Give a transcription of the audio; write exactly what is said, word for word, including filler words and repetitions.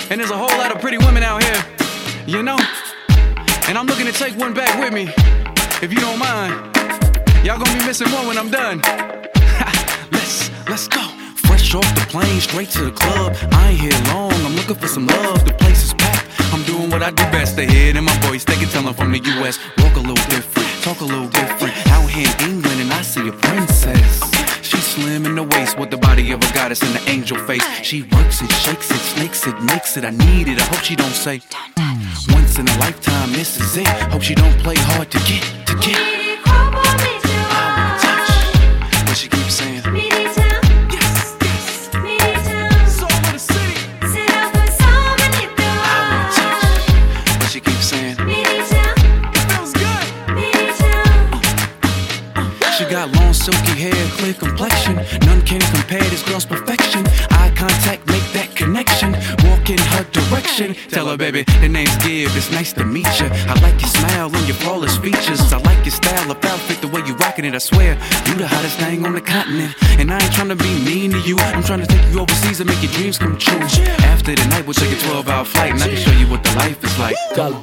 And there's a whole lot of pretty women out here, you know? And I'm looking to take one back with me, if you don't mind. Y'all gonna be missing one when I'm done. let's, let's go. Fresh off the plane, straight to the club. I ain't here long, I'm looking for some love. The place is packed, I'm doing what I do best. They hear it in my voice, they can tell I'm from the U S. Walk a little different, talk a little different. Out here in England and I see a princess. She's slim in the waist with the body of a goddess and the angel face. She works it, shakes it, snakes it, makes it. I need it, I hope she don't say mm, once in a lifetime, this is it. Hope she don't play hard to get, to get. I wanna touch, but she keeps saying yes, yes, it's all over the city. I wanna touch, but she keeps saying it feels good. She got long silky hair, clear complexion. None can compare this girl's perfection. Eye contact, make that connection. Walk in her direction. Tell her, baby, the name's Gibb, it's nice to meet you. I like your smile and your flawless features. I like your style of outfit, the way you rockin' it, I swear. You the hottest thing on the continent. And I ain't tryna be mean to you, I'm tryna take you overseas and make your dreams come true. After the night, we'll take a twelve hour flight and I can show you what the life is like.